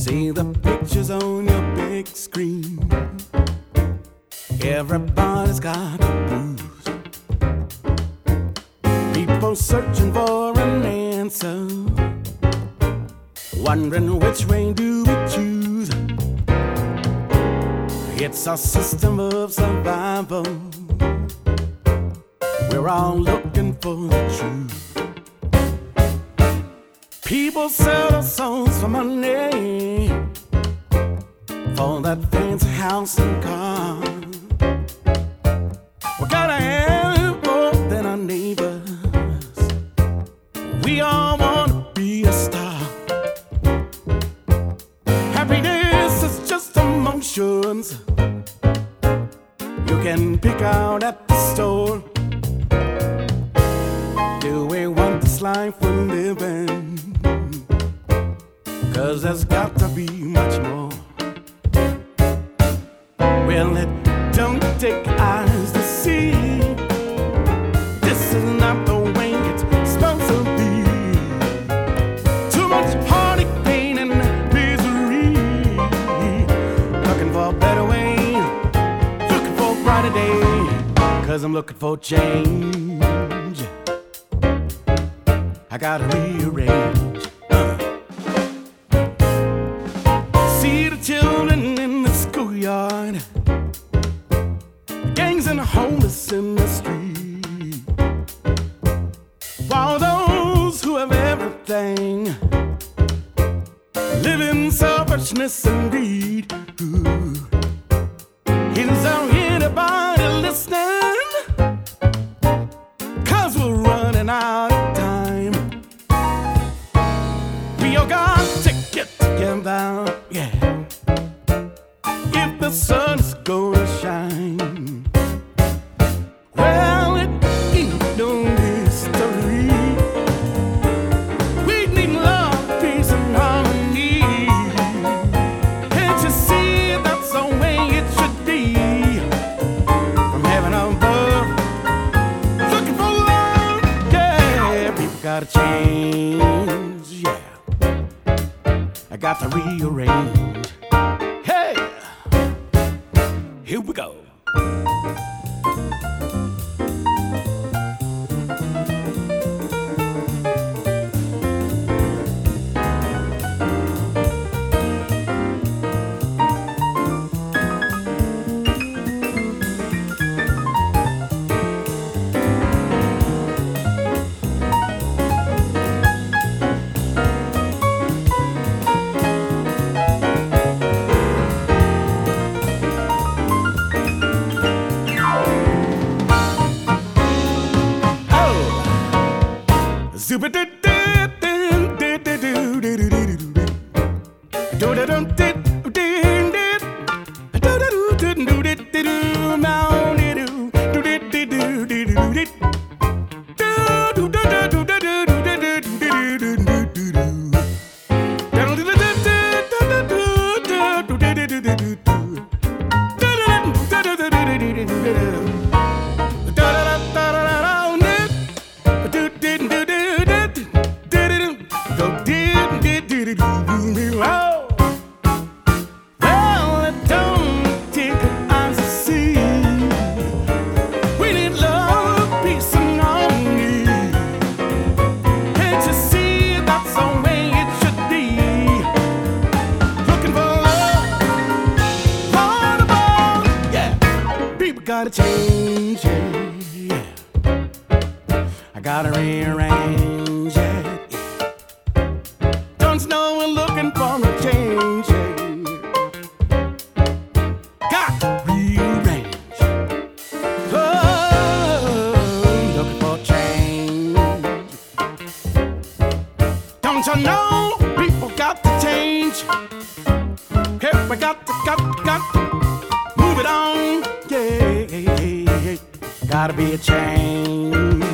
See the pictures on your big screen. Everybody's got the blues. People searching for an answer, wondering which way do we choose. It's a system of survival. We're all looking for the truth. People sell their souls for money, for that fancy house and car. We gotta have more than our neighbors. We all wanna be a star. Happiness is just emotions you can pick out at the store. Do we want this life we're living? 'Cause there's got to be much more. Well, it don't take eyes to see. This is not the way it's supposed to be. Too much heartache, pain, and misery. Looking for a better way, looking for a brighter day. 'Cause I'm looking for change. I gotta rearrange. See the children in the schoolyard, gangs and the homeless in the street. While those who have everything live in selfishness and greed. Ooh. Is there anybody listening? 'Cause we're running out of time. We all got to get together, yeah. If the sun is gonna shine, well, it ain't no mystery. We need love, peace, and harmony. Can't you see that's the way it should be? From heaven above, looking for love, yeah. People gotta change, yeah. I got to rearrange. Hey, here we go. Gotta change it, yeah. I gotta rearrange it, yeah. Don't you know we're looking for a change, yeah. Got to rearrange. Oh, looking for change. Don't you know people got to change? Hey, we got to move it on, yeah. Gotta be a change.